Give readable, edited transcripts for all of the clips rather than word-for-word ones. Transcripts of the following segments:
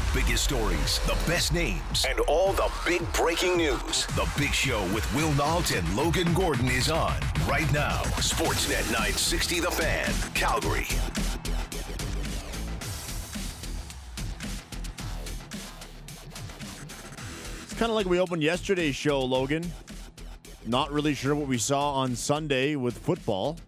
biggest stories, the best names, and all the big breaking news. The Big Show with Will Nault and Logan Gordon is on right now. Sportsnet 960 The Fan, Calgary. It's kind of like we opened yesterday's show, Logan. Not really sure what we saw on Sunday with football.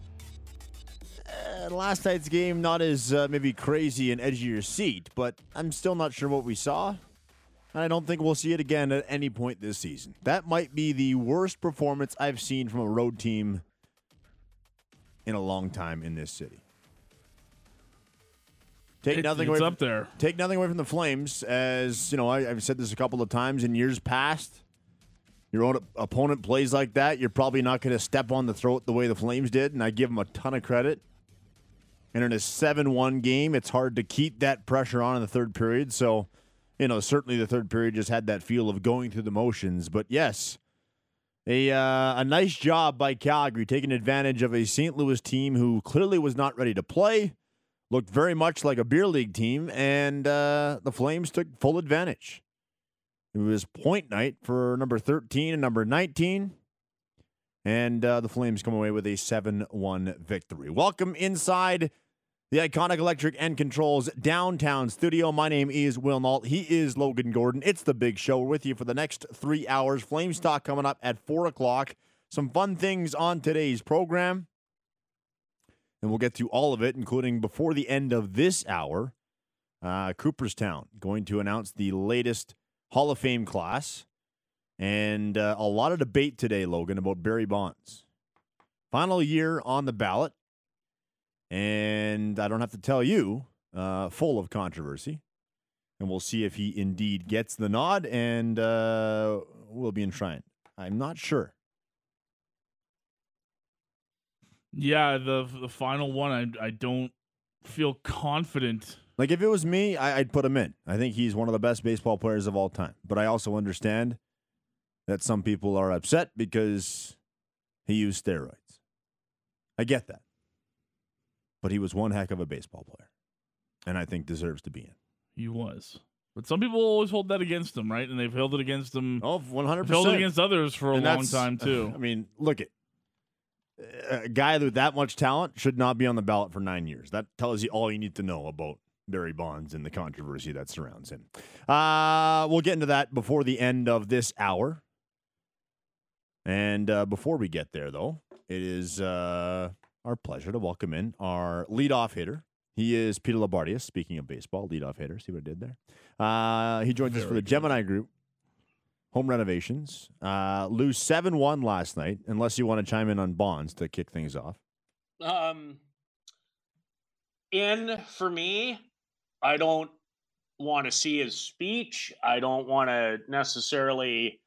Last night's game, not as maybe crazy and edge of your seat, but I'm still not sure what we saw. And I don't think we'll see it again at any point this season. That might be the worst performance I've seen from a road team in a long time in this city. Take nothing away from the Flames, as you know. I've said this a couple of times in years past. Your own opponent plays like that, you're probably not going to step on the throat the way the Flames did, and I give them a ton of credit. And in a 7-1 game, it's hard to keep that pressure on in the third period. So, certainly the third period just had that feel of going through the motions. But yes, a nice job by Calgary taking advantage of a St. Louis team who clearly was not ready to play, looked very much like a beer league team, and the Flames took full advantage. It was point night for number 13 and number 19. And the Flames come away with a 7-1 victory. Welcome inside the iconic Electric and Controls downtown studio. My name is Will Nault. He is Logan Gordon. It's the Big Show. We're with you for the next 3 hours. Flames talk coming up at 4 o'clock. Some fun things on today's program. And we'll get to all of it, including before the end of this hour, Cooperstown going to announce the latest Hall of Fame class. And a lot of debate today, Logan, about Barry Bonds. Final year on the ballot. And I don't have to tell you, full of controversy. And we'll see if he indeed gets the nod and will be enshrined. I'm not sure. Yeah, the final one, I don't feel confident. Like, if it was me, I'd put him in. I think he's one of the best baseball players of all time. But I also understand that some people are upset because he used steroids. I get that. But he was one heck of a baseball player. And I think deserves to be in. He was. But some people always hold that against him, right? And they've held it against him. Oh, 100%. Held it against others for a long time, too. I mean, look at a guy with that much talent should not be on the ballot for 9 years. That tells you all you need to know about Barry Bonds and the controversy that surrounds him. We'll get into that before the end of this hour. And before we get there, though, it is our pleasure to welcome in our leadoff hitter. He is Peter Labardius, speaking of baseball, leadoff hitter. See what I did there? He joins us for the Gemini Group Home Renovations. Lose 7-1 last night, unless you want to chime in on Bonds to kick things off. For me, I don't want to see his speech. I don't want to necessarily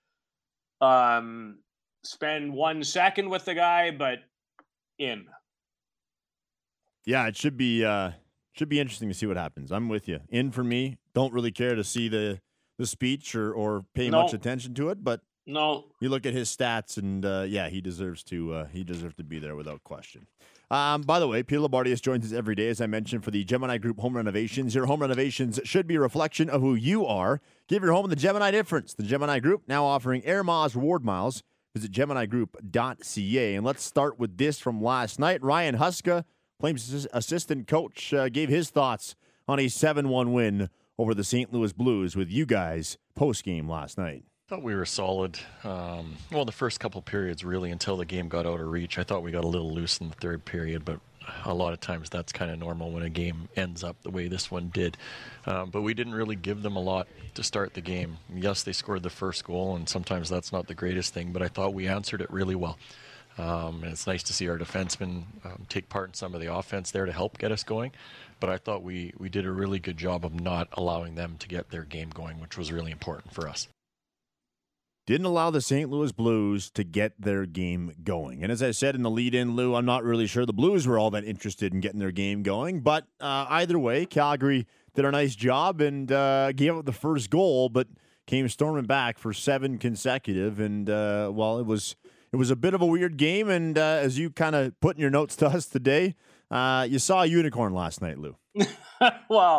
spend 1 second with the guy, but in. Yeah, it should be interesting to see what happens. I'm with you. In for me. Don't really care to see the speech or pay much attention to it, but no. You look at his stats, and he deserves to be there without question. By the way, Peter Labardius joins us every day, as I mentioned, for the Gemini Group Home Renovations. Your home renovations should be a reflection of who you are. Give your home the Gemini difference. The Gemini Group now offering Air Miles reward miles. Visit GeminiGroup.ca. And let's start with this from last night. Ryan Huska, Flames assistant coach, gave his thoughts on a 7-1 win over the St. Louis Blues with you guys post-game last night. I thought we were solid. The first couple periods, really, until the game got out of reach. I thought we got a little loose in the third period, but a lot of times that's kind of normal when a game ends up the way this one did. But we didn't really give them a lot to start the game. Yes, they scored the first goal, and sometimes that's not the greatest thing, but I thought we answered it really well. And it's nice to see our defensemen take part in some of the offense there to help get us going. But I thought we did a really good job of not allowing them to get their game going, which was really important for us. Didn't allow the St. Louis Blues to get their game going. And as I said in the lead-in, Lou, I'm not really sure the Blues were all that interested in getting their game going. But either way, Calgary did a nice job and gave up the first goal, but came storming back for 7 consecutive. And, it was a bit of a weird game. And as you kind of put in your notes to us today, you saw a unicorn last night, Lou. Well,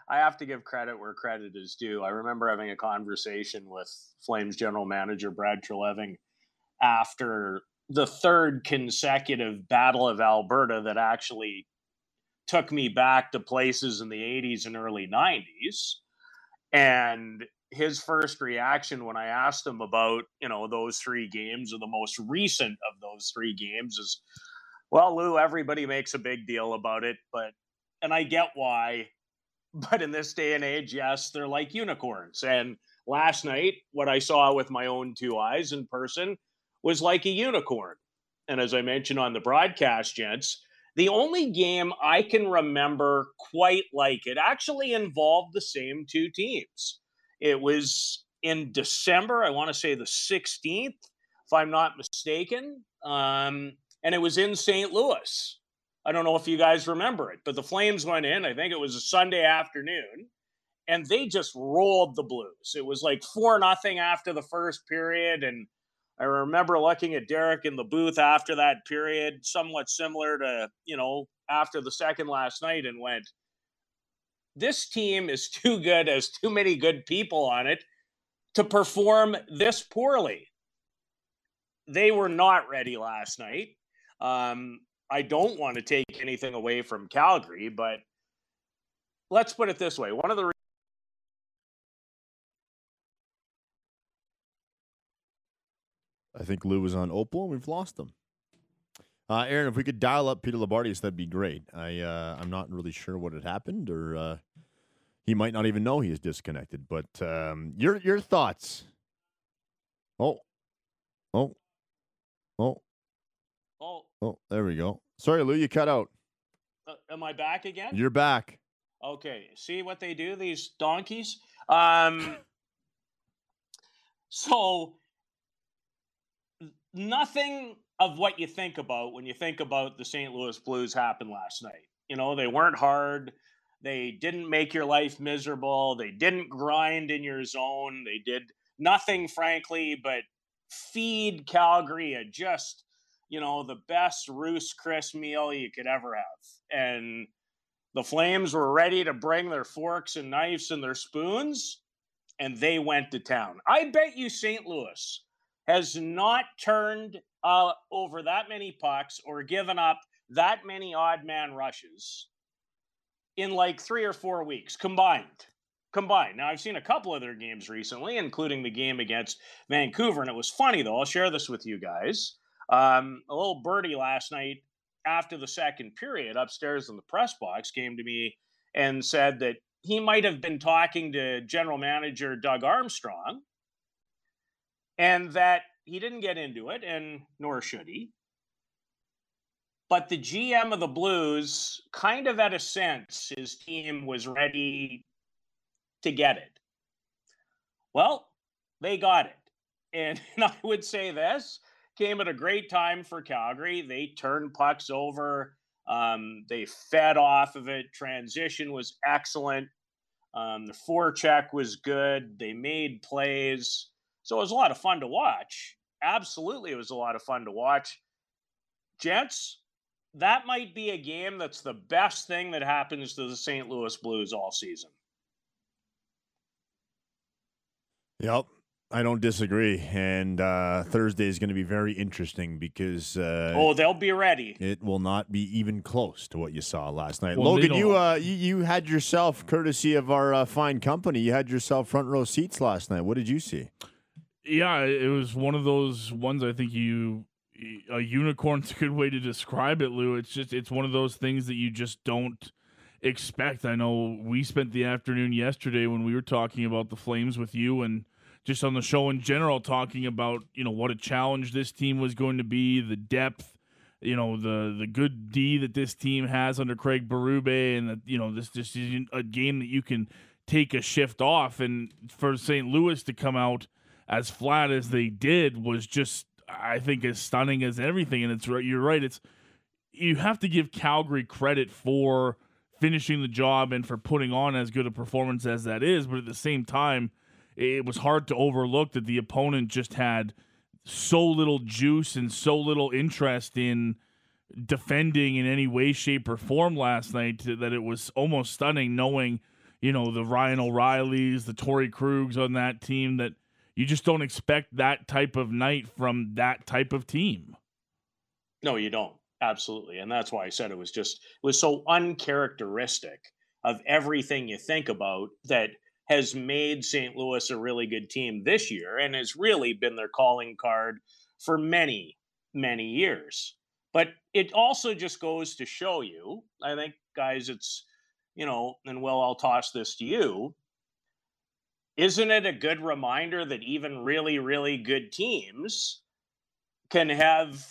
I have to give credit where credit is due. I remember having a conversation with Flames general manager Brad Treleving after the third consecutive Battle of Alberta that actually took me back to places in the 80s and early 90s. And his first reaction when I asked him about, those 3 games, or the most recent of those 3 games, is, well, Lou, everybody makes a big deal about it, and I get why, but in this day and age, yes, they're like unicorns. And last night, what I saw with my own 2 eyes in person was like a unicorn. And as I mentioned on the broadcast, gents, the only game I can remember quite like it actually involved the same 2 teams. It was in December, I want to say the 16th, if I'm not mistaken. And it was in St. Louis. I don't know if you guys remember it, but the Flames went in, I think it was a Sunday afternoon, and they just rolled the Blues. It was like 4-0 after the first period, and I remember looking at Derek in the booth after that period, somewhat similar to, after the second last night, and went, this team is too good, has too many good people on it to perform this poorly. They were not ready last night. I don't want to take anything away from Calgary, but let's put it this way. One of the I think Lou was on Opal, and we've lost him. Aaron, if we could dial up Peter Labardius, that'd be great. I'm not really sure what had happened, or he might not even know he is disconnected. But your thoughts? Oh, there we go. Sorry, Lou, you cut out. Am I back again? You're back. Okay. See what they do, these donkeys? So nothing of what you think about when you think about the St. Louis Blues happened last night. They weren't hard. They didn't make your life miserable. They didn't grind in your zone. They did nothing, frankly, but feed Calgary a just, the best Ruth's Chris meal you could ever have. And the Flames were ready to bring their forks and knives and their spoons, and they went to town. I bet you St. Louis has not turned over that many pucks or given up that many odd man rushes in like 3 or 4 weeks combined. Now, I've seen a couple of their games recently, including the game against Vancouver, and it was funny, though. I'll share this with you guys. A little birdie last night after the second period upstairs in the press box came to me and said that he might have been talking to general manager Doug Armstrong, and that he didn't get into it, and nor should he. But the GM of the Blues kind of had a sense his team was ready to get it. Well, they got it. And I would say this came at a great time for Calgary. They turned pucks over. They fed off of it. Transition was excellent. The forecheck was good. They made plays. So it was a lot of fun to watch. Absolutely, it was a lot of fun to watch. Gents, that might be a game that's the best thing that happens to the St. Louis Blues all season. Yep, I don't disagree. And Thursday is going to be very interesting because they'll be ready. It will not be even close to what you saw last night. Well, Logan, you had yourself, courtesy of our fine company, you had yourself front row seats last night. What did you see? Yeah, it was one of those ones. I think a unicorn's a good way to describe it, Lou. It's one of those things that you just don't expect. I know we spent the afternoon yesterday when we were talking about the Flames with you, and just on the show in general, talking about what a challenge this team was going to be, the depth, the good D that this team has under Craig Berube, and that this just isn't a game that you can take a shift off. And for St. Louis to come out as flat as they did was just, I think, as stunning as everything. And you're right. You have to give Calgary credit for finishing the job and for putting on as good a performance as that is. But at the same time, it was hard to overlook that the opponent just had so little juice and so little interest in defending in any way, shape, or form last night that it was almost stunning knowing, the Ryan O'Reillys, the Torrey Krugs on that team, that you just don't expect that type of night from that type of team. No, you don't. Absolutely. And that's why I said it was so uncharacteristic of everything you think about that has made St. Louis a really good team this year and has really been their calling card for many, many years. But it also just goes to show you, I think, guys, it's, and Will, I'll toss this to you. Isn't it a good reminder that even really, really good teams can have,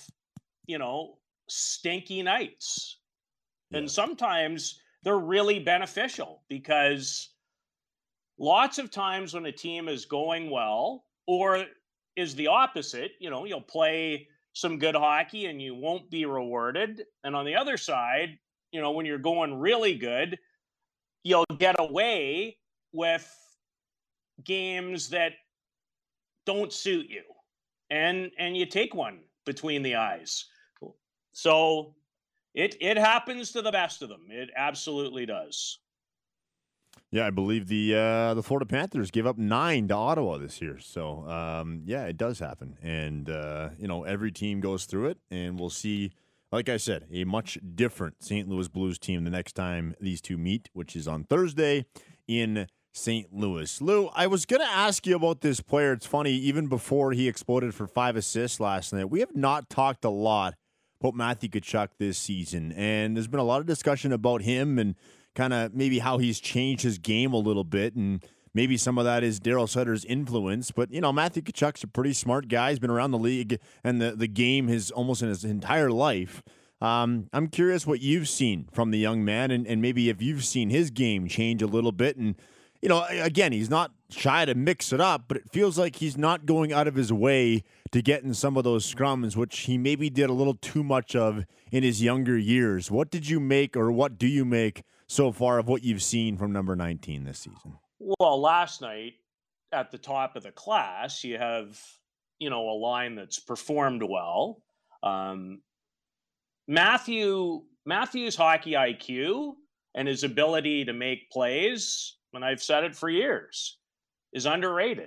stinky nights? Yeah. And sometimes they're really beneficial, because lots of times when a team is going well, or is the opposite, you'll play some good hockey and you won't be rewarded. And on the other side, when you're going really good, you'll get away with games that don't suit you, and you take one between the eyes. So it happens to the best of them. It absolutely does. Yeah, I believe the Florida Panthers gave up 9 to Ottawa this year. So, yeah, it does happen. And, every team goes through it. And we'll see, like I said, a much different St. Louis Blues team the next time these two meet, which is on Thursday in St. Louis. Lou, I was going to ask you about this player. It's funny, even before he exploded for 5 assists last night, we have not talked a lot about Matthew Tkachuk this season. And there's been a lot of discussion about him and kind of maybe how he's changed his game a little bit, and maybe some of that is Daryl Sutter's influence. But, Matthew Tkachuk's a pretty smart guy. He's been around the league and the game almost in his entire life. I'm curious what you've seen from the young man, and maybe if you've seen his game change a little bit. And, again, he's not shy to mix it up, but it feels like he's not going out of his way to get in some of those scrums, which he maybe did a little too much of in his younger years. What did you make, or what do you make so far of what you've seen from number 19 this season? Well, last night at the top of the class, you have, a line that's performed well. Matthew's hockey IQ and his ability to make plays, and I've said it for years, is underrated.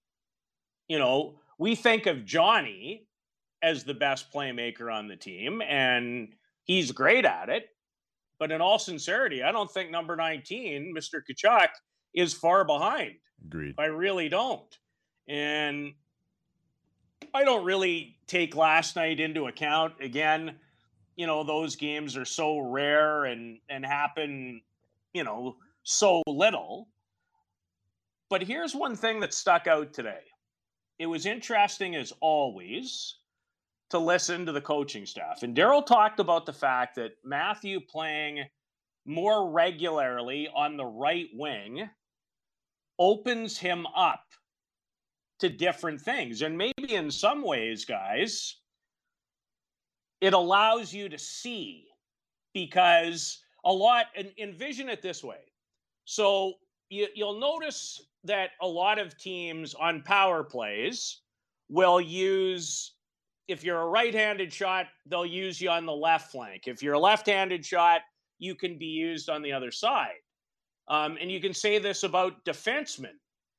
We think of Johnny as the best playmaker on the team, and he's great at it. But in all sincerity, I don't think number 19, Mr. Tkachuk, is far behind. Agreed. I really don't. And I don't really take last night into account. Again, those games are so rare and happen, so little. But here's one thing that stuck out today. It was interesting, as always, to listen to the coaching staff. And Daryl talked about the fact that Matthew playing more regularly on the right wing opens him up to different things. And maybe in some ways, guys, it allows you to see, because envision it this way. So you'll notice that a lot of teams on power plays will use, if you're a right-handed shot, they'll use you on the left flank. If you're a left-handed shot, you can be used on the other side. And you can say this about defensemen.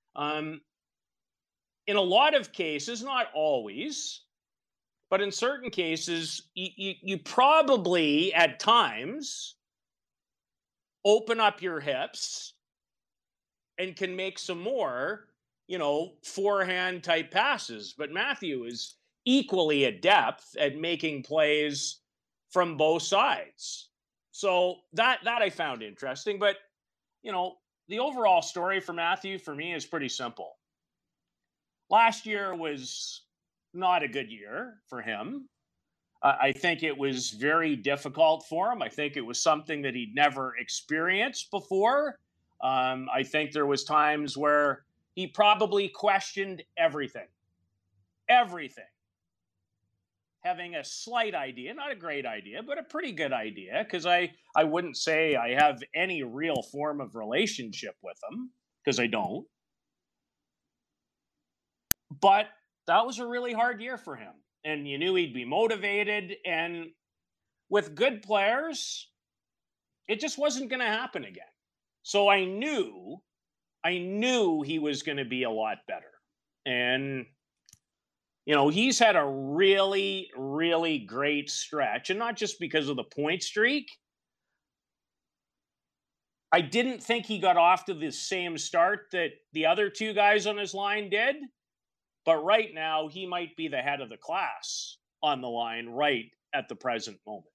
In a lot of cases, not always, but in certain cases, you probably at times open up your hips and can make some more, forehand type passes. But Matthew is equally adept at making plays from both sides. So that I found interesting. But, the overall story for Matthew, for me, is pretty simple. Last year was not a good year for him. I think it was very difficult for him. I think it was something that he'd never experienced before. I think there was times where he probably questioned everything. Having a slight idea, not a great idea, but a pretty good idea, because I wouldn't say I have any real form of relationship with him, because I don't. But that was a really hard year for him. And you knew he'd be motivated. And with good players, it just wasn't going to happen again. So I knew he was going to be a lot better. And, he's had a really, really great stretch. And not just because of the point streak. I didn't think he got off to the same start that the other two guys on his line did. But right now, he might be the head of the class on the line right at the present moment.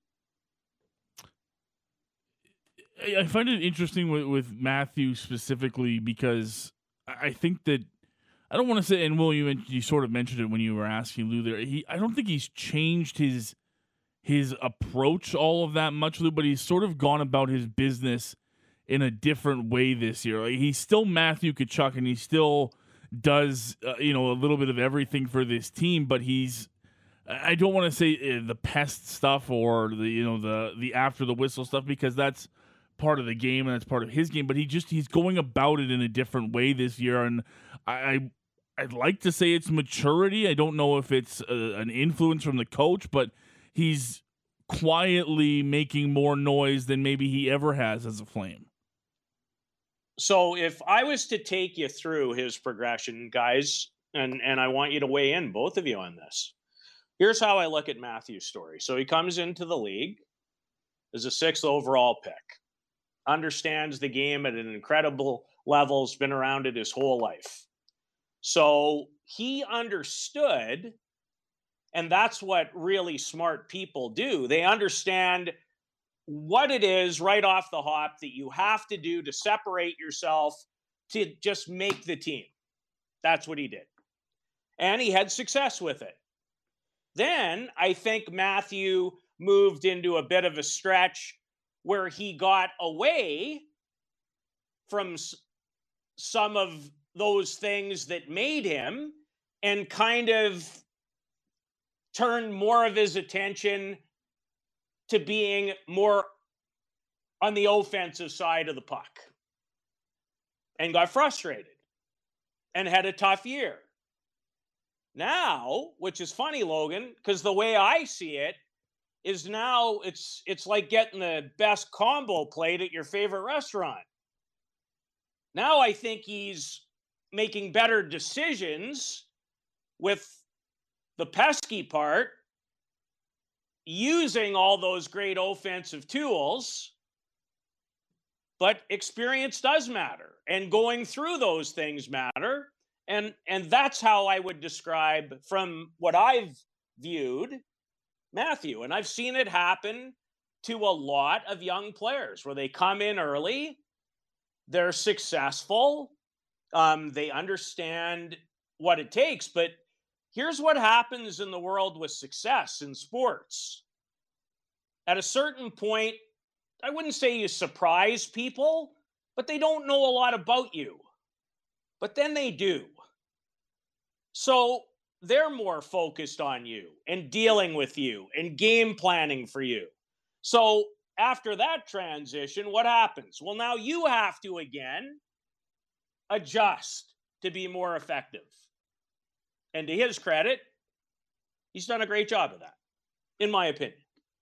I find it interesting with Matthew specifically because I think that I don't want to say, and Will, you sort of mentioned it when you were asking Lou there. I don't think he's changed his approach all of that much, Lou, but he's sort of gone about his business in a different way this year. Like, he's still Matthew Tkachuk, and he still does a little bit of everything for this team, but I don't want to say the pest stuff or the after the whistle stuff, because that's part of the game and that's part of his game, but he's going about it in a different way this year. And I'd like to say it's maturity. I don't know if it's an influence from the coach, but he's quietly making more noise than maybe he ever has as a Flame. So if I was to take you through his progression, guys, and I want you to weigh in, both of you, on this. Here's how I look at Matthew's story. So he comes into the league as a 6th overall pick. Understands the game at an incredible level, has been around it his whole life. So he understood, and that's what really smart people do. They understand what it is right off the hop that you have to do to separate yourself to just make the team. That's what he did. And he had success with it. Then I think Matthew moved into a bit of a stretch where he got away from some of those things that made him and kind of turned more of his attention to being more on the offensive side of the puck and got frustrated and had a tough year. Now, which is funny, Logan, because the way I see it is now it's like getting the best combo plate at your favorite restaurant. Now I think he's making better decisions with the pesky part, using all those great offensive tools, but experience does matter, and going through those things matter. And that's how I would describe, from what I've viewed, Matthew. And I've seen it happen to a lot of young players where they come in early, they're successful, they understand what it takes. But here's what happens in the world with success in sports. At a certain point, I wouldn't say you surprise people, but they don't know a lot about you. But then they do. So they're more focused on you and dealing with you and game planning for you. So after that transition, what happens? Well, now you have to again adjust to be more effective. And to his credit, he's done a great job of that, in my opinion.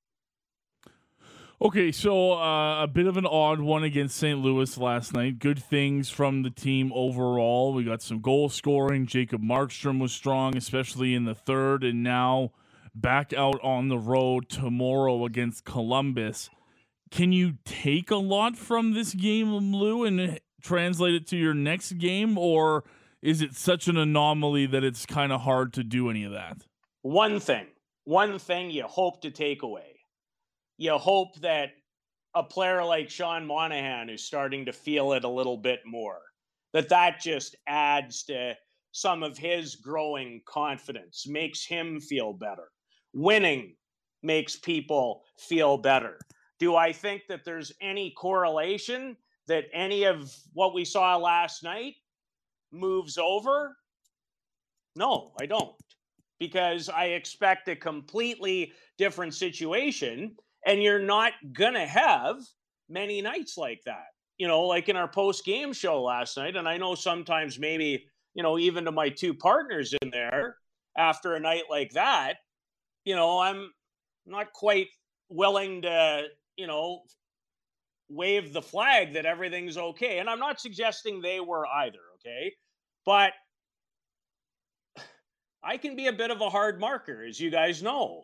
Okay, so a bit of an odd one against St. Louis last night. Good things from the team overall. We got some goal scoring. Jacob Markstrom was strong, especially in the third, and now back out on the road tomorrow against Columbus. Can you take a lot from this game, Lou, and translate it to your next game, or is it such an anomaly that it's kind of hard to do any of that? One thing you hope to take away. You hope that a player like Sean Monahan, who's starting to feel it a little bit more, that just adds to some of his growing confidence, makes him feel better. Winning makes people feel better. Do I think that there's any correlation that any of what we saw last night moves over? No, I don't. Because I expect a completely different situation. And you're not going to have many nights like that, like in our post-game show last night. And I know sometimes maybe, even to my two partners in there, after a night like that, I'm not quite willing to, wave the flag that everything's okay. And I'm not suggesting they were either, okay? But I can be a bit of a hard marker, as you guys know.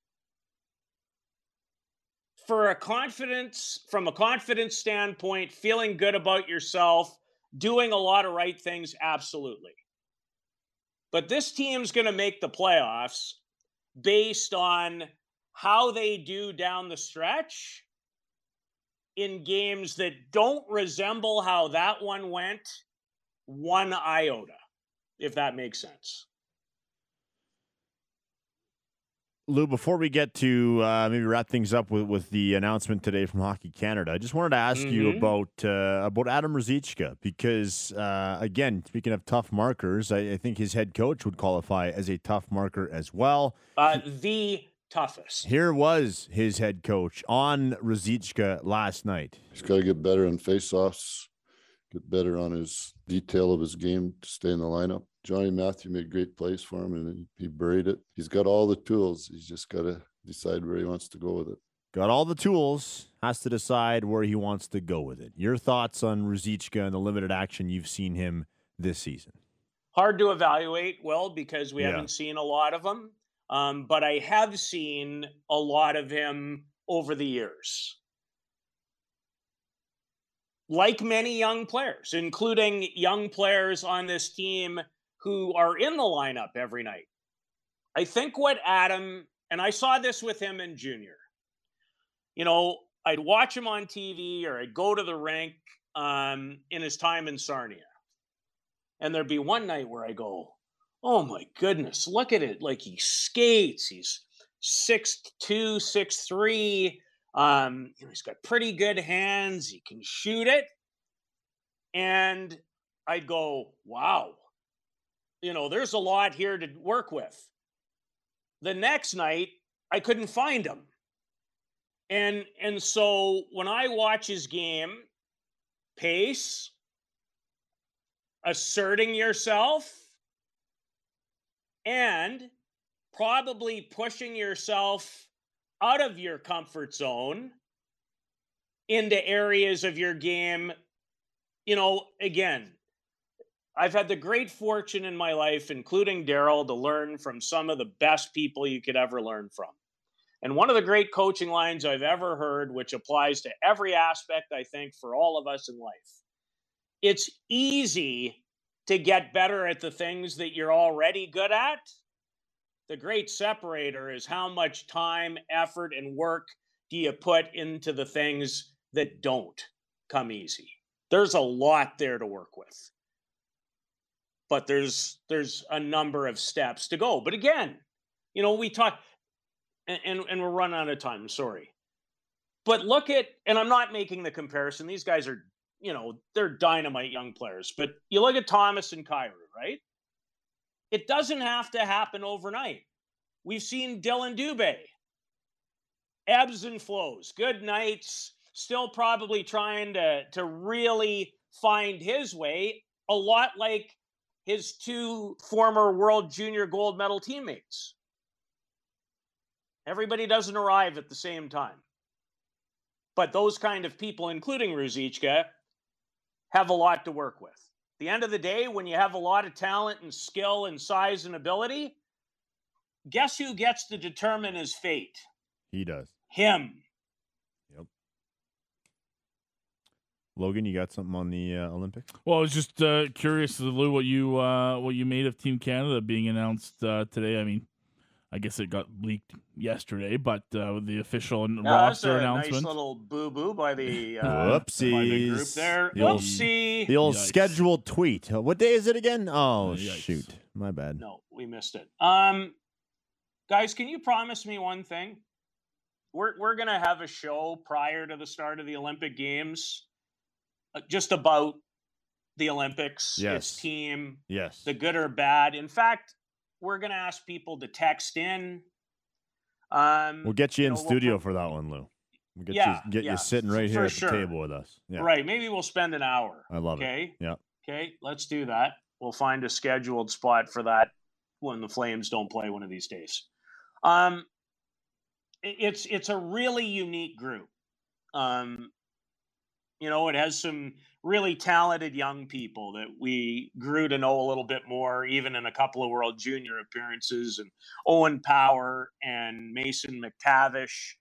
From a confidence standpoint, feeling good about yourself, doing a lot of right things, absolutely. But this team's going to make the playoffs based on how they do down the stretch in games that don't resemble how that one went one iota, if that makes sense. Lou, before we get to maybe wrap things up with the announcement today from Hockey Canada, I just wanted to ask you about Adam Ruzicka because, again, speaking of tough markers, I think his head coach would qualify as a tough marker as well. The toughest. Here was his head coach on Ruzicka last night. He's got to get better on face-offs, get better on his detail of his game to stay in the lineup. Johnny Matthew made great plays for him, and he buried it. He's got all the tools. He's just got to decide where he wants to go with it. Got all the tools, has to decide where he wants to go with it. Your thoughts on Ruzicka and the limited action you've seen him this season? Hard to evaluate, Will, because we haven't seen a lot of him. But I have seen a lot of him over the years. Like many young players, including young players on this team who are in the lineup every night. I think what Adam, and I saw this with him in junior, I'd watch him on TV or I'd go to the rink in his time in Sarnia. And there'd be one night where I go, oh my goodness, look at it. Like he skates. He's 6'2", 6'3". He's got pretty good hands. He can shoot it. And I'd go, wow. There's a lot here to work with. The next night, I couldn't find him. And so when I watch his game, pace, asserting yourself, and probably pushing yourself out of your comfort zone into areas of your game, again, I've had the great fortune in my life, including Daryl, to learn from some of the best people you could ever learn from. And one of the great coaching lines I've ever heard, which applies to every aspect, I think, for all of us in life. It's easy to get better at the things that you're already good at. The great separator is how much time, effort, and work do you put into the things that don't come easy. There's a lot there to work with. But there's a number of steps to go. But again, we talk, and we're running out of time, sorry. But look at, and I'm not making the comparison. These guys are, they're dynamite young players. But you look at Thomas and Kyrou, right? It doesn't have to happen overnight. We've seen Dylan Dubé. Ebbs and flows, good nights, still probably trying to really find his way, a lot like his two former world junior gold medal teammates. Everybody doesn't arrive at the same time. But those kind of people, including Ruzicka, have a lot to work with. At the end of the day, when you have a lot of talent and skill and size and ability, guess who gets to determine his fate? He does. Him. Yep. Logan, you got something on the Olympics? Well, I was just curious, Lou, what you made of Team Canada being announced today. I mean, I guess it got leaked yesterday, but the official roster announcement. Nice little boo-boo by the whoopsies. By the group there. Whoopsie. The old scheduled tweet. What day is it again? Oh, shoot. My bad. No, we missed it. Guys, can you promise me one thing? We're going to have a show prior to the start of the Olympic Games just about the Olympics, its team, the good or bad. In fact, we're going to ask people to text in. We'll get you in studio for that one, Lou. We'll get you sitting right here at the table with us. Yeah. Right. Maybe we'll spend an hour. I love it. Yeah. Okay, let's do that. We'll find a scheduled spot for that when the Flames don't play one of these days. It's a really unique group. You know, it has some really talented young people that we grew to know a little bit more, even in a couple of World Junior appearances, and Owen Power and Mason McTavish.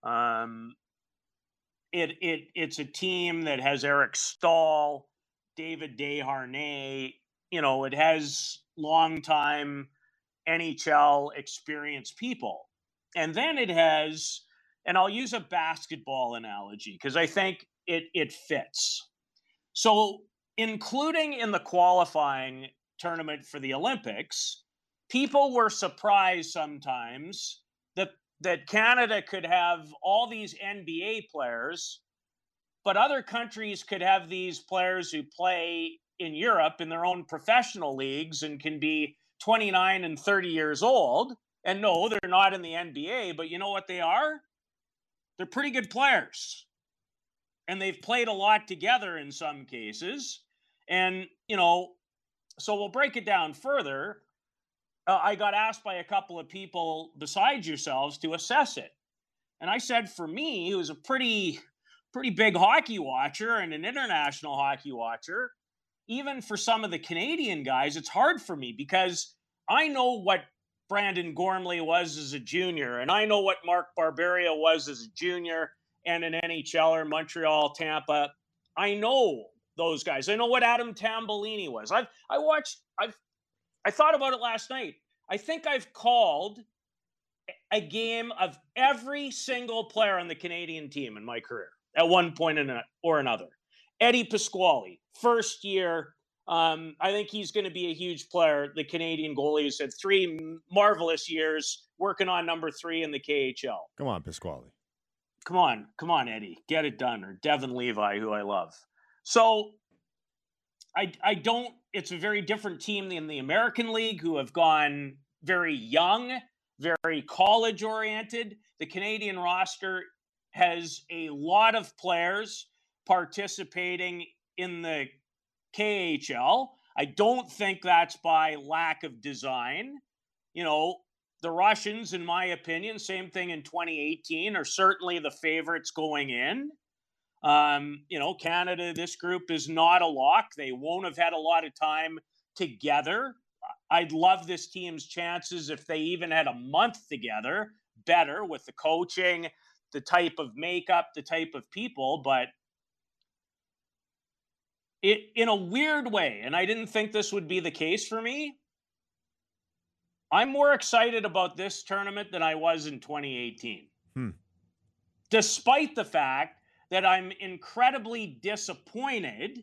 It's a team that has Eric Stahl, David Desharnais. You know, it has longtime NHL experienced people. And then it has, and I'll use a basketball analogy because I think it fits. So, including in the qualifying tournament for the Olympics, people were surprised sometimes that Canada could have all these NBA players, but other countries could have these players who play in Europe in their own professional leagues and can be 29 and 30 years old. And no, they're not in the NBA, but you know what they are? They're pretty good players. And they've played a lot together in some cases. And, you know, so we'll break it down further. I got asked by a couple of people besides yourselves to assess it. And I said, for me, who's a pretty big hockey watcher and an international hockey watcher, even for some of the Canadian guys, it's hard for me because I know what Brandon Gormley was as a junior, and I know what Mark Barberia was as a junior and an NHLer, Montreal, Tampa. I know those guys. I know what Adam Tambellini was. I thought about it last night. I think I've called a game of every single player on the Canadian team in my career at one point or another. Eddie Pasquale, first year. I think he's going to be a huge player. The Canadian goalie who's had 3 marvelous years working on number 3 in the KHL. Come on, Pasquale. Come on, Eddie. Get it done. Or Devin Levi, who I love. So I don't, it's a very different team than the American League, who have gone very young, very college oriented. The Canadian roster has a lot of players participating in the KHL. I don't think that's by lack of design. You know, the Russians, in my opinion, same thing in 2018, are certainly the favorites going in. You know, Canada, this group is not a lock. They won't have had a lot of time together. I'd love this team's chances if they even had a month together, better with the coaching, the type of makeup, the type of people. But in a weird way, and I didn't think this would be the case for me, I'm more excited about this tournament than I was in 2018. Despite the fact that I'm incredibly disappointed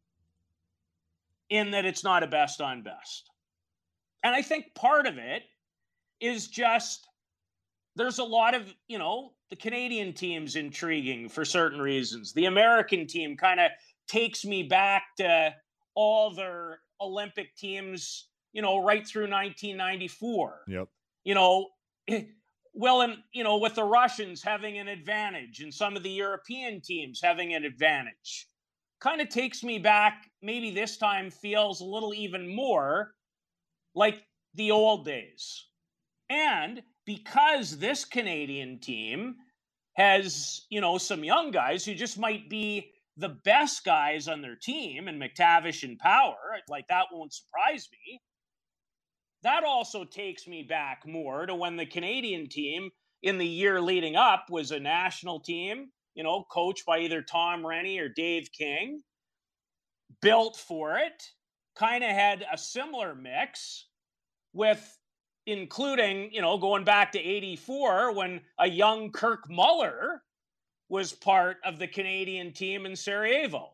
in that it's not a best on best. And I think part of it is just there's a lot of, you know, the Canadian team's intriguing for certain reasons. The American team kind of takes me back to all their Olympic teams, you know, right through 1994. Yep. You know, well, and, you know, with the Russians having an advantage and some of the European teams having an advantage, kind of takes me back, maybe this time feels a little even more like the old days. And because this Canadian team has, you know, some young guys who just might be the best guys on their team, and McTavish and Power, like that won't surprise me. That also takes me back more to when the Canadian team in the year leading up was a national team, you know, coached by either Tom Renney or Dave King, built for it, kind of had a similar mix with including, you know, going back to 84 when a young Kirk Muller was part of the Canadian team in Sarajevo.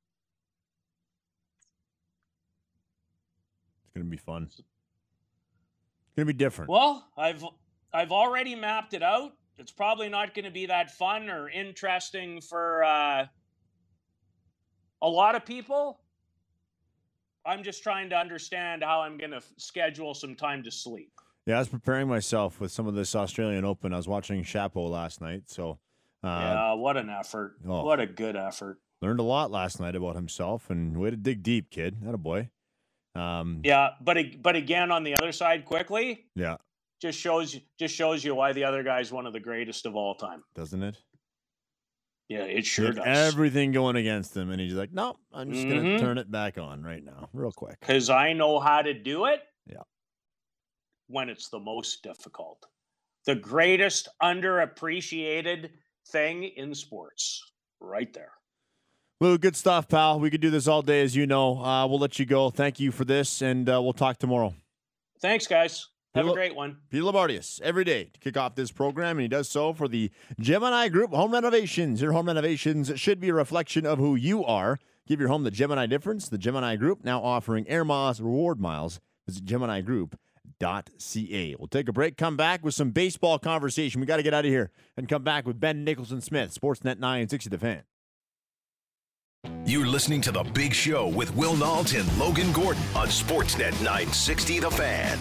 It's going to be fun. Going to be different. Well, I've already mapped it out. It's probably not going to be that fun or interesting for a lot of people. I'm just trying to understand how I'm going to schedule some time to sleep. Yeah, I was preparing myself with some of this Australian Open. I was watching Chapo last night, so yeah, what an effort! What a good effort. Learned a lot last night about himself, and way to dig deep, kid. Attaboy. Yeah, but again, on the other side, quickly, yeah, just shows you why the other guy's one of the greatest of all time, doesn't it? Yeah, it sure does. Everything going against him, and he's like, "No, I'm just going to turn it back on right now, real quick." Because I know how to do it. Yeah. When it's the most difficult. The greatest underappreciated thing in sports. Right there. Lou, good stuff, pal. We could do this all day, as you know. We'll let you go. Thank you for this, and we'll talk tomorrow. Thanks, guys. Have a great one. Peter Labardius, every day to kick off this program, and he does so for the Gemini Group Home Renovations. Your home renovations should be a reflection of who you are. Give your home the Gemini difference. The Gemini Group now offering Air Miles reward miles. Visit GeminiGroup.ca. We'll take a break, come back with some baseball conversation. We got to get out of here and come back with Ben Nicholson-Smith, Sportsnet 960 The Fan. You're listening to The Big Show with Will Nault and Logan Gordon on Sportsnet 960 The Fan.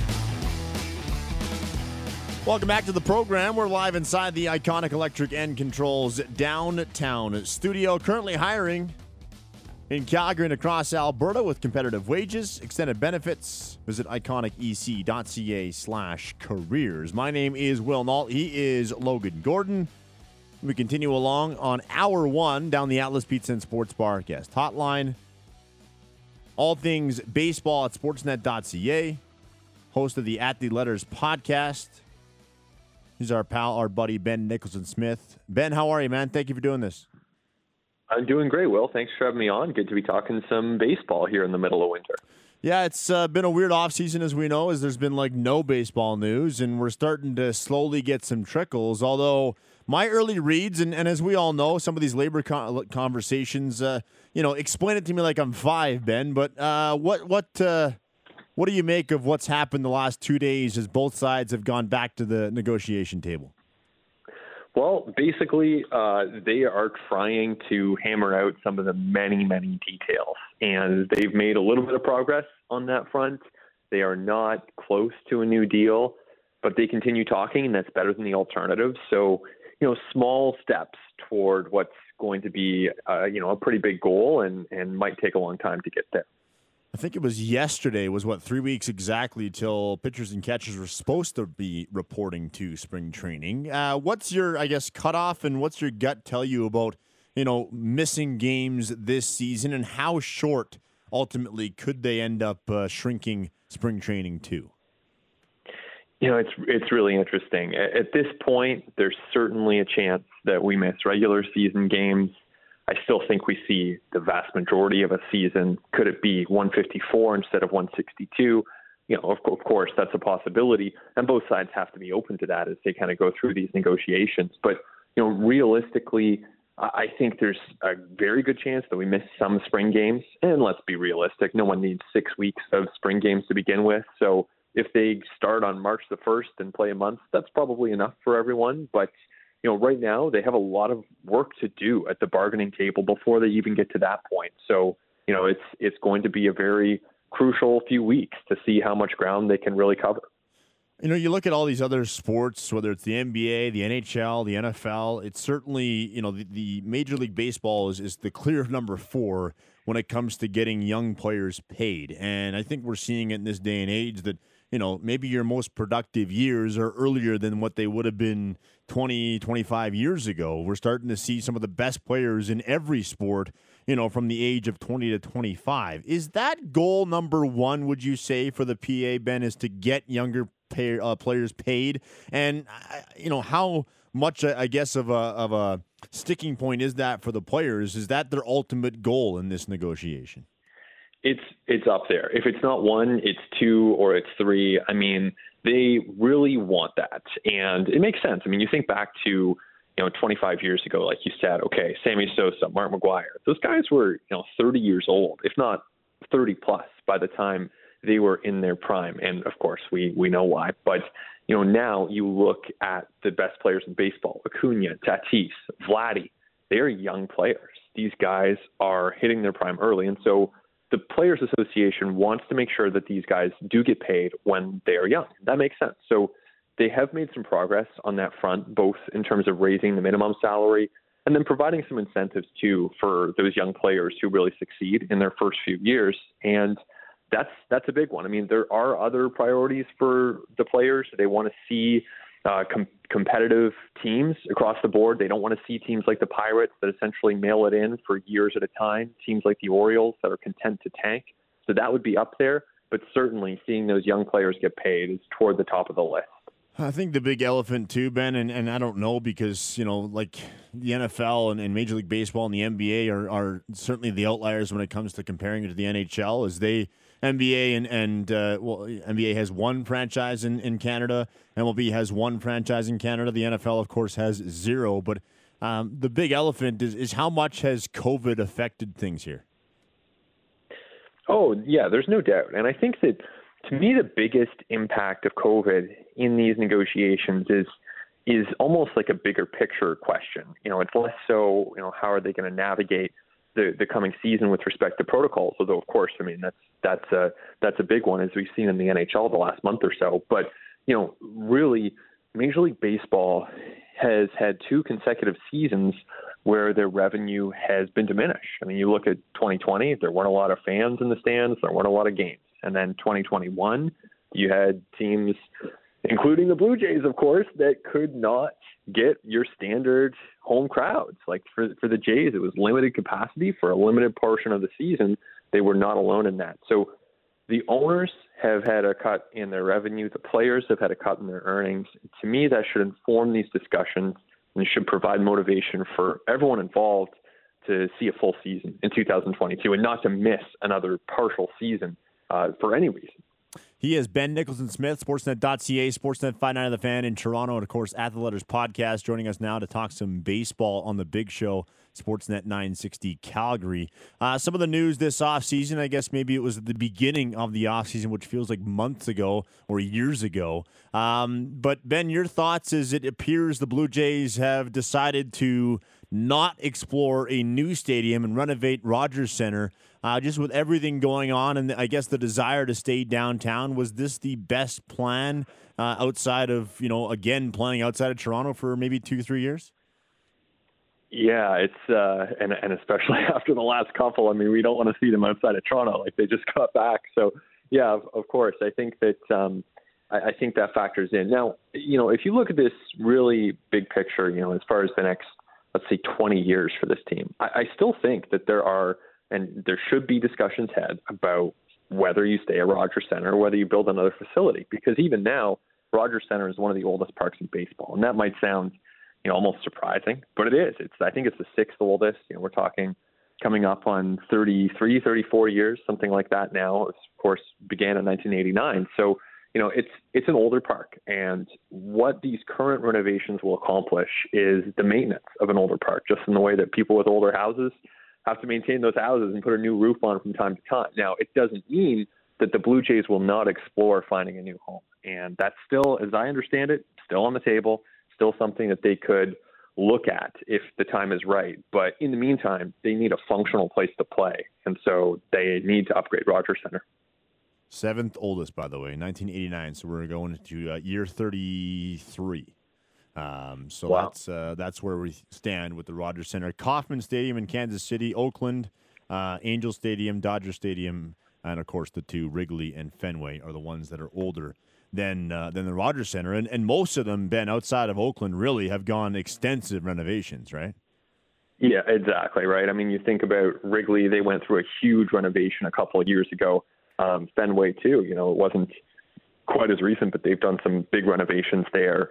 Welcome back to the program. We're live inside the iconic Electric End Controls downtown studio. Currently hiring in Calgary and across Alberta with competitive wages, extended benefits. Visit iconicec.ca/careers. My name is Will Nault. He is Logan Gordon. We continue along on hour one down the Atlas Pizza and Sports Bar guest hotline. All things baseball at sportsnet.ca. Host of the At the Letters podcast. He's our pal, our buddy, Ben Nicholson-Smith. Ben, how are you, man? Thank you for doing this. I'm doing great, Will. Thanks for having me on. Good to be talking some baseball here in the middle of winter. Yeah, it's been a weird offseason, as we know, as there's been like no baseball news, and we're starting to slowly get some trickles. Although my early reads, and as we all know, some of these labor conversations, explain it to me like I'm 5, Ben. But what do you make of what's happened the last 2 days as both sides have gone back to the negotiation table? Well, basically, they are trying to hammer out some of the many, many details, and they've made a little bit of progress on that front. They are not close to a new deal, but they continue talking, and that's better than the alternative. So, small steps toward what's going to be, a pretty big goal and might take a long time to get there. I think it was yesterday, 3 weeks exactly till pitchers and catchers were supposed to be reporting to spring training. What's your, cutoff, and what's your gut tell you about, missing games this season, and how short ultimately could they end up shrinking spring training to? It's really interesting. At this point, there's certainly a chance that we miss regular season games. I still think we see the vast majority of a season. Could it be 154 instead of 162? Of course, that's a possibility, and both sides have to be open to that as they kind of go through these negotiations. But, realistically, I think there's a very good chance that we miss some spring games. And let's be realistic, no one needs 6 weeks of spring games to begin with. So if they start on March the 1st and play a month, that's probably enough for everyone. But right now they have a lot of work to do at the bargaining table before they even get to that point. So, it's going to be a very crucial few weeks to see how much ground they can really cover. You look at all these other sports, whether it's the NBA, the NHL, the NFL, it's certainly, the Major League Baseball is the clear number 4 when it comes to getting young players paid. And I think we're seeing it in this day and age that, maybe your most productive years are earlier than what they would have been 20, 25 years ago. We're starting to see some of the best players in every sport, from the age of 20 to 25. Is that goal number 1, would you say, for the PA, Ben, is to get younger players paid? And, how much, I guess, of a sticking point is that for the players? Is that their ultimate goal in this negotiation? It's up there. If it's not 1, it's 2 or it's 3. I mean, they really want that. And it makes sense. I mean, you think back to, 25 years ago, like you said, okay, Sammy Sosa, Mark McGwire, those guys were, 30 years old, if not 30 plus by the time they were in their prime. And of course, we know why. But, now you look at the best players in baseball, Acuna, Tatis, Vladdy, they're young players. These guys are hitting their prime early. And so the Players Association wants to make sure that these guys do get paid when they are young. That makes sense. So they have made some progress on that front, both in terms of raising the minimum salary and then providing some incentives too for those young players who really succeed in their first few years. And that's a big one. I mean, there are other priorities for the players. They want to see competitive teams across the board. They don't want to see teams like the Pirates that essentially mail it in for years at a time, teams like the Orioles that are content to tank. So that would be up there. But certainly seeing those young players get paid is toward the top of the list. I think the big elephant too, Ben, and I don't know because, like the NFL and Major League Baseball and the NBA are certainly the outliers when it comes to comparing it to the NHL. As NBA has one franchise in Canada, MLB has one franchise in Canada. The NFL, of course, has zero. But the big elephant is how much has COVID affected things here? Oh, yeah, there's no doubt. And I think that, to me, the biggest impact of COVID in these negotiations is almost like a bigger picture question. It's less so, how are they going to navigate the coming season with respect to protocols? Although, of course, I mean, that's a big one, as we've seen in the NHL the last month or so. But, really, Major League Baseball has had 2 consecutive seasons where their revenue has been diminished. I mean, you look at 2020, there weren't a lot of fans in the stands, there weren't a lot of games. And then 2021, you had teams, including the Blue Jays, of course, that could not get your standard home crowds. Like for the Jays, it was limited capacity for a limited portion of the season. They were not alone in that. So the owners have had a cut in their revenue. The players have had a cut in their earnings. To me, that should inform these discussions and should provide motivation for everyone involved to see a full season in 2022 and not to miss another partial season for any reason. He is Ben Nicholson-Smith, Sportsnet.ca, Sportsnet 590 The Fan in Toronto, and, of course, At The Letters podcast, joining us now to talk some baseball on the Big Show, Sportsnet 960 Calgary. Some of the news this offseason, I guess maybe it was at the beginning of the offseason, which feels like months ago or years ago. But, Ben, your thoughts as it appears the Blue Jays have decided to not explore a new stadium and renovate Rogers Centre. Just with everything going on and I guess the desire to stay downtown, was this the best plan outside of, again, playing outside of Toronto for maybe 2-3 years? Yeah, it's and especially after the last couple, I mean, we don't want to see them outside of Toronto, like they just got back. So, yeah, of course, I think that I think that factors in. Now, if you look at this really big picture, as far as the next, let's say, 20 years for this team, I still think that there are, and there should be discussions had about whether you stay at Rogers Centre or whether you build another facility. Because even now, Rogers Centre is one of the oldest parks in baseball. And that might sound, almost surprising, but it is. I think it's the 6th oldest. We're talking coming up on 33, 34 years, something like that now. It, of course, began in 1989. So, it's an older park. And what these current renovations will accomplish is the maintenance of an older park, just in the way that people with older houses have to maintain those houses and put a new roof on from time to time. Now, it doesn't mean that the Blue Jays will not explore finding a new home. And that's still, as I understand it, still on the table, still something that they could look at if the time is right. But in the meantime, they need a functional place to play. And so they need to upgrade Rogers Centre. 7th oldest, by the way, 1989. So we're going into year 33. So wow. That's where we stand with the Rogers Centre. Kauffman Stadium in Kansas City, Oakland, Angel Stadium, Dodger Stadium, and of course the 2, Wrigley and Fenway, are the ones that are older than the Rogers Centre. And most of them, Ben, outside of Oakland, really have gone extensive renovations, right? Yeah, exactly, right. I mean, you think about Wrigley, they went through a huge renovation a couple of years ago. Fenway, too, it wasn't quite as recent, but they've done some big renovations there.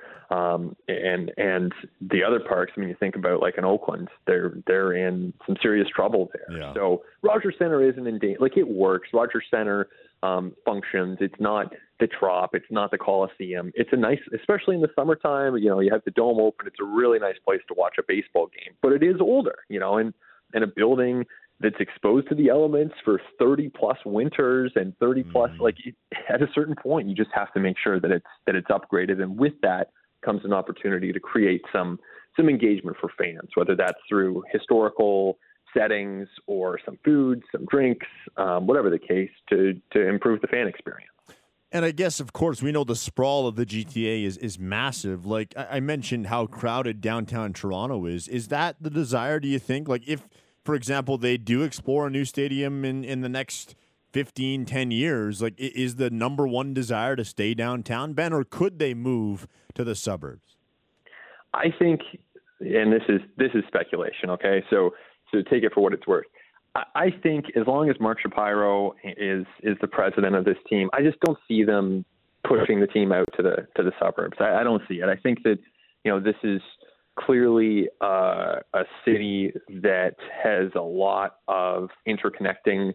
And the other parks, I mean, you think about like in Oakland, they're in some serious trouble there. Yeah. So Rogers Centre isn't in danger. Like, it works. Rogers Centre functions. It's not the Trop. It's not the Coliseum. It's a nice, especially in the summertime, you have the dome open. It's a really nice place to watch a baseball game, but it is older, and a building that's exposed to the elements for 30 plus winters and 30 plus, at a certain point, you just have to make sure that it's upgraded. And with that comes an opportunity to create some engagement for fans, whether that's through historical settings or some food, some drinks, whatever the case, to improve the fan experience. And I guess, of course, we know the sprawl of the GTA is massive. Like I mentioned how crowded downtown Toronto is. Is that the desire, do you think? Like if, for example, they do explore a new stadium in the next 15, 10 years, like, is the number one desire to stay downtown, Ben, or could they move to the suburbs? I think, and this is speculation, okay? So take it for what it's worth. I think as long as Mark Shapiro is the president of this team, I just don't see them pushing the team out to the suburbs. I don't see it. I think that, this is clearly a city that has a lot of interconnecting,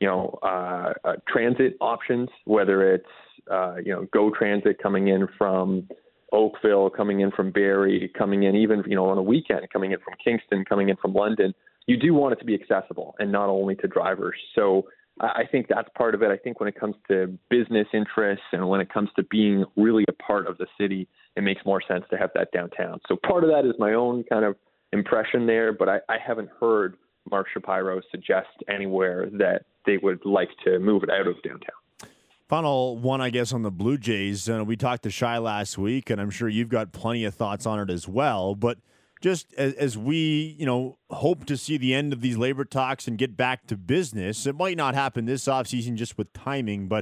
transit options, whether it's, GO Transit coming in from Oakville, coming in from Barrie, coming in even, on a weekend, coming in from Kingston, coming in from London. You do want it to be accessible and not only to drivers. So I think that's part of it. I think when it comes to business interests and when it comes to being really a part of the city, it makes more sense to have that downtown. So part of that is my own kind of impression there, but I haven't heard Mark Shapiro suggest anywhere that they would like to move it out of downtown. Final one, I guess, on the Blue Jays. We talked to Shai last week, and I'm sure you've got plenty of thoughts on it as well. But just as we, hope to see the end of these labor talks and get back to business, it might not happen this offseason just with timing, but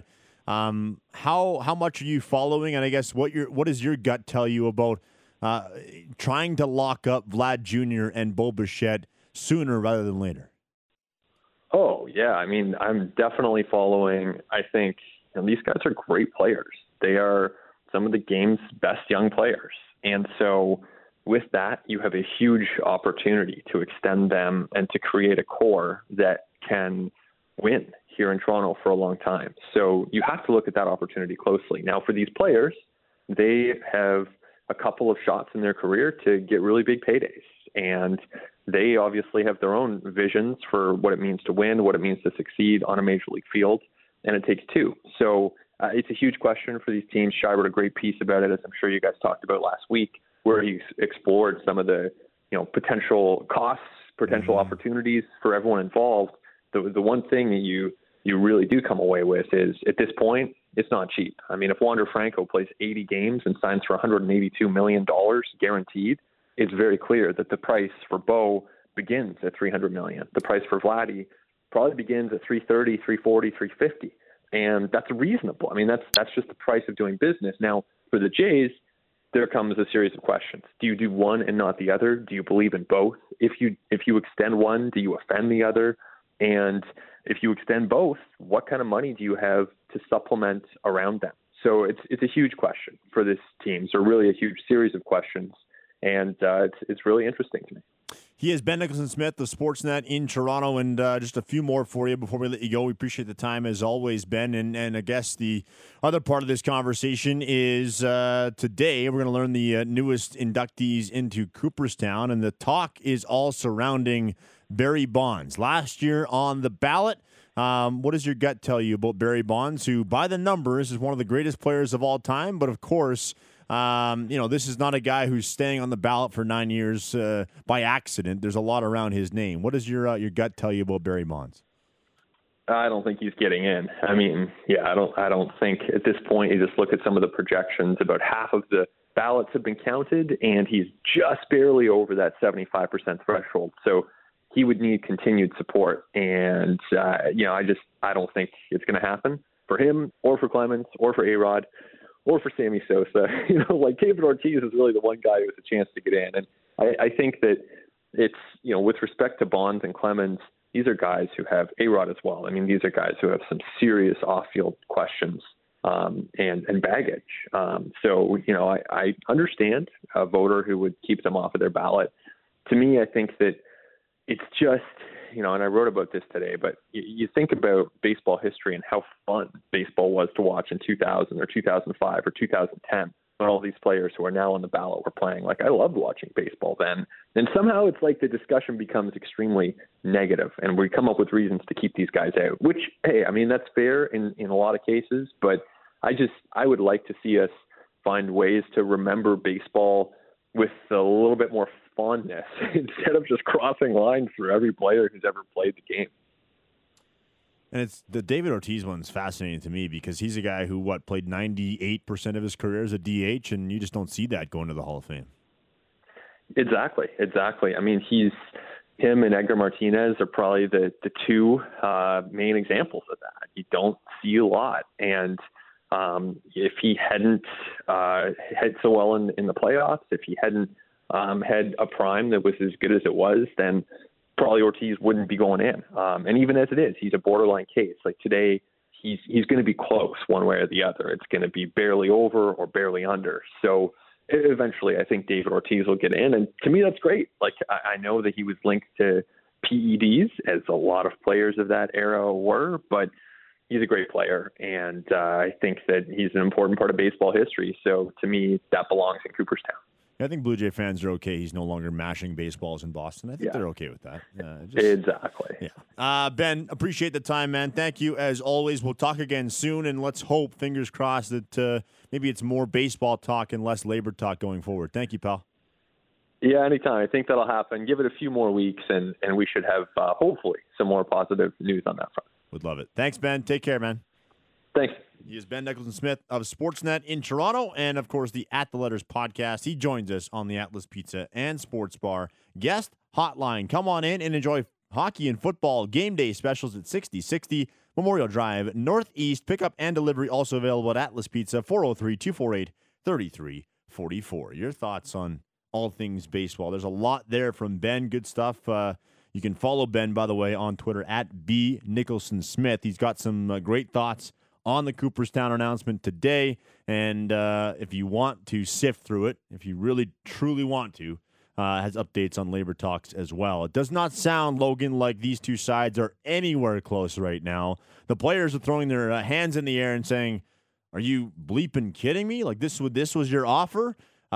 how much are you following? And I guess what does your gut tell you about trying to lock up Vlad Jr. and Bo Bichette sooner rather than later? Oh, yeah. I mean, I'm definitely following. I think these guys are great players. They are some of the game's best young players. And so with that, you have a huge opportunity to extend them and to create a core that can win here in Toronto for a long time. So you have to look at that opportunity closely. Now, for these players, they have a couple of shots in their career to get really big paydays. And they obviously have their own visions for what it means to win, what it means to succeed on a major league field. And it takes two. So it's a huge question for these teams. Shai wrote a great piece about it, as I'm sure you guys talked about last week, where he explored some of the, potential costs, potential opportunities for everyone involved. The one thing that you really do come away with is, at this point, it's not cheap. I mean, if Wander Franco plays 80 games and signs for $182 million guaranteed, it's very clear that the price for Bo begins at $300 million. The price for Vladdy probably begins at $330, $340, $350, and that's reasonable. I mean, that's just the price of doing business. Now, for the Jays, there comes a series of questions. Do you do one and not the other? Do you believe in both? If you extend one, do you offend the other? And if you extend both, what kind of money do you have to supplement around them? So it's a huge question for this team. So really a huge series of questions, and it's really interesting to me. He is Ben Nicholson-Smith of Sportsnet in Toronto, and just a few more for you before we let you go. We appreciate the time as always, Ben, and I guess the other part of this conversation is today we're going to learn the newest inductees into Cooperstown, and the talk is all surrounding Barry Bonds. Last year on the ballot, what does your gut tell you about Barry Bonds, who by the numbers is one of the greatest players of all time, but of course, this is not a guy who's staying on the ballot for 9 years by accident. There's a lot around his name. What does your gut tell you about Barry Bonds? I don't think he's getting in. I mean, I don't think at this point, you just look at some of the projections, about half of the ballots have been counted, and he's just barely over that 75% threshold. So he would need continued support. And, I don't think it's going to happen for him or for Clemens or for A-Rod or for Sammy Sosa. Like David Ortiz is really the one guy who has a chance to get in. And I think that it's, with respect to Bonds and Clemens, these are guys who have A-Rod as well. I mean, these are guys who have some serious off-field questions and baggage. I understand a voter who would keep them off of their ballot. To me, I think that it's just, and I wrote about this today, but you think about baseball history and how fun baseball was to watch in 2000 or 2005 or 2010 when all these players who are now on the ballot were playing. Like, I loved watching baseball then. And somehow it's like the discussion becomes extremely negative, and we come up with reasons to keep these guys out, which, hey, I mean, that's fair in a lot of cases, but I would like to see us find ways to remember baseball with a little bit more fondness instead of just crossing lines for every player who's ever played the game. And it's the David Ortiz one's fascinating to me because he's a guy who played 98% of his career as a DH, and you just don't see that going to the Hall of Fame. Exactly. I mean, he's him and Edgar Martinez are probably the two main examples of that. You don't see a lot. And if he hadn't had so well in the playoffs, if he hadn't had a prime that was as good as it was, then probably Ortiz wouldn't be going in. And even as it is, he's a borderline case. Like today, he's going to be close one way or the other. It's going to be barely over or barely under. So eventually, I think David Ortiz will get in. And to me, that's great. Like, I know that he was linked to PEDs, as a lot of players of that era were, but he's a great player. And I think that he's an important part of baseball history. So to me, that belongs in Cooperstown. I think Blue Jay fans are okay. He's no longer mashing baseballs in Boston. I think they're okay with that. Exactly. Yeah. Ben, appreciate the time, man. Thank you as always. We'll talk again soon, and let's hope, fingers crossed, that maybe it's more baseball talk and less labor talk going forward. Thank you, pal. Yeah, anytime. I think that'll happen. Give it a few more weeks, and we should have, hopefully, some more positive news on that front. Would love it. Thanks, Ben. Take care, man. Thanks. He is Ben Nicholson-Smith of Sportsnet in Toronto and, of course, the At the Letters podcast. He joins us on the Atlas Pizza and Sports Bar guest hotline. Come on in and enjoy hockey and football game day specials at 6060 Memorial Drive Northeast. Pickup and delivery also available at Atlas Pizza, 403-248-3344. Your thoughts on all things baseball. There's a lot there from Ben. Good stuff. You can follow Ben, by the way, on Twitter at @BNicholsonSmith. He's got some great thoughts on the Cooperstown announcement today. And if you want to sift through it, if you really, truly want to, has updates on labor talks as well. It does not sound, Logan, like these two sides are anywhere close right now. The players are throwing their hands in the air and saying, are you bleeping kidding me? Like this was your offer?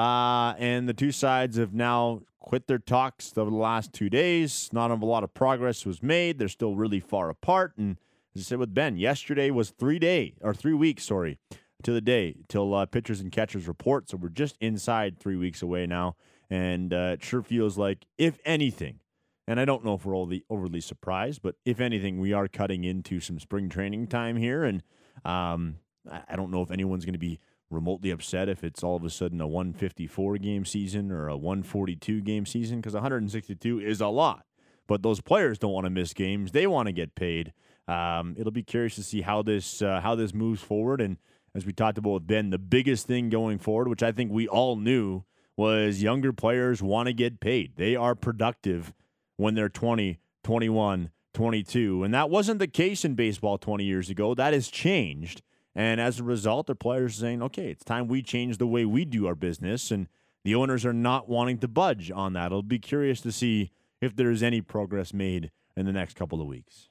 And the two sides have now quit their talks over the last 2 days. Not a lot of progress was made. They're still really far apart. And as I said with Ben, yesterday was 3 weeks, to the day till pitchers and catchers report. So we're just inside 3 weeks away now. And it sure feels like, if anything, and I don't know if we're overly surprised, but if anything, we are cutting into some spring training time here. And I don't know if anyone's going to be remotely upset if it's all of a sudden a 154 game season or a 142 game season, because 162 is a lot. But those players don't want to miss games. They want to get paid. It'll be curious to see how this moves forward. And as we talked about with Ben, the biggest thing going forward, which I think we all knew, was younger players want to get paid. They are productive when they're 20, 21, 22. And that wasn't the case in baseball 20 years ago. That has changed. And as a result, the players are saying, okay, it's time we change the way we do our business. And the owners are not wanting to budge on that. It'll be curious to see if there's any progress made in the next couple of weeks.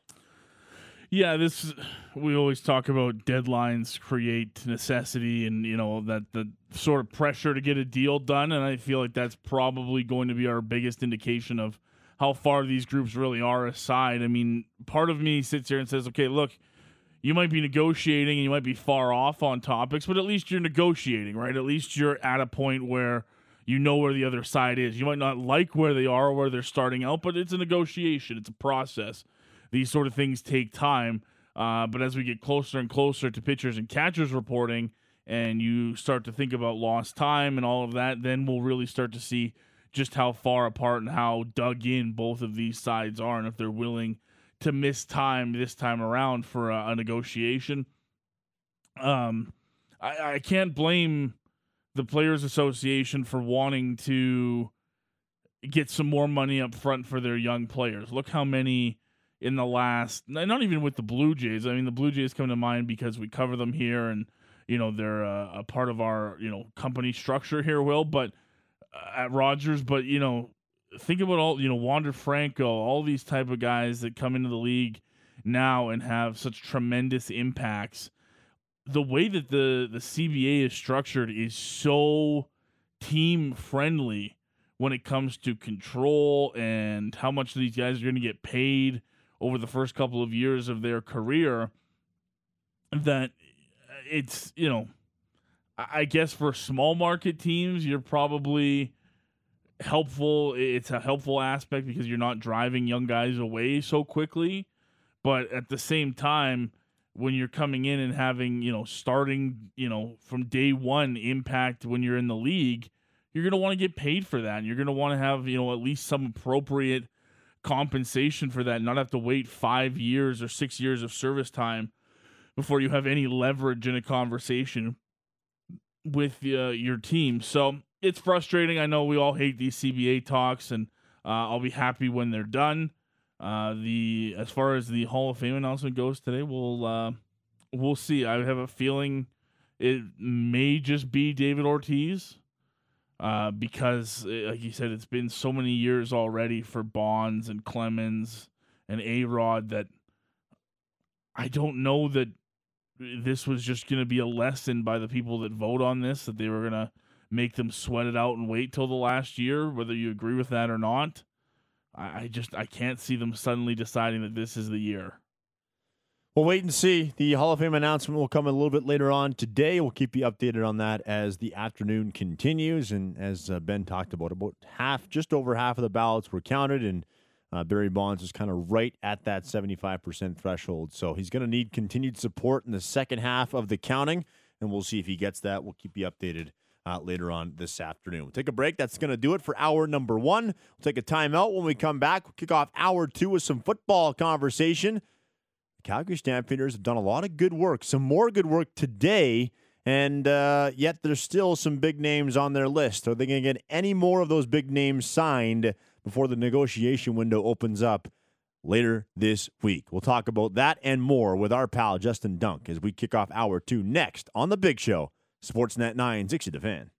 Yeah, we always talk about deadlines create necessity, and that the sort of pressure to get a deal done, and I feel like that's probably going to be our biggest indication of how far these groups really are aside. I mean, part of me sits here and says, okay, look, you might be negotiating and you might be far off on topics, but at least you're negotiating, right? At least you're at a point where you know where the other side is. You might not like where they are or where they're starting out, but it's a negotiation. It's a process. These sort of things take time, but as we get closer and closer to pitchers and catchers reporting, and you start to think about lost time and all of that, then we'll really start to see just how far apart and how dug in both of these sides are, and if they're willing to miss time this time around for a negotiation. I can't blame the Players Association for wanting to get some more money up front for their young players. Look how many in the last, not even with the Blue Jays. I mean, the Blue Jays come to mind because we cover them here and, they're a part of our, company structure here, Will, but at Rogers, but, think about all, Wander Franco, all these type of guys that come into the league now and have such tremendous impacts. The way that the CBA is structured is so team friendly when it comes to control and how much these guys are going to get paid over the first couple of years of their career, that it's, I guess for small market teams, you're probably helpful. It's a helpful aspect because you're not driving young guys away so quickly. But at the same time, when you're coming in and having, starting, from day one impact when you're in the league, you're going to want to get paid for that. And you're going to want to have, at least some appropriate compensation for that, not have to wait 5 years or 6 years of service time before you have any leverage in a conversation with your team. So it's frustrating. I know we all hate these CBA talks, and I'll be happy when they're done. As far as the Hall of Fame announcement goes today, we'll see. I have a feeling it may just be David Ortiz, because, like you said, it's been so many years already for Bonds and Clemens and A-Rod that I don't know that this was just going to be a lesson by the people that vote on this, that they were going to make them sweat it out and wait till the last year, whether you agree with that or not. I can't see them suddenly deciding that this is the year. We'll wait and see. The Hall of Fame announcement will come a little bit later on today. We'll keep you updated on that as the afternoon continues. And as Ben talked about just over half of the ballots were counted, and Barry Bonds is kind of right at that 75% threshold. So he's going to need continued support in the second half of the counting, and we'll see if he gets that. We'll keep you updated later on this afternoon. We'll take a break. That's going to do it for hour number 1. We'll take a timeout. When we come back, we'll kick off hour 2 with some football conversation. The Calgary Stampeders have done a lot of good work, some more good work today, and yet there's still some big names on their list. Are they going to get any more of those big names signed before the negotiation window opens up later this week? We'll talk about that and more with our pal Justin Dunk as we kick off hour 2 next on The Big Show, Sportsnet 960 The Fan.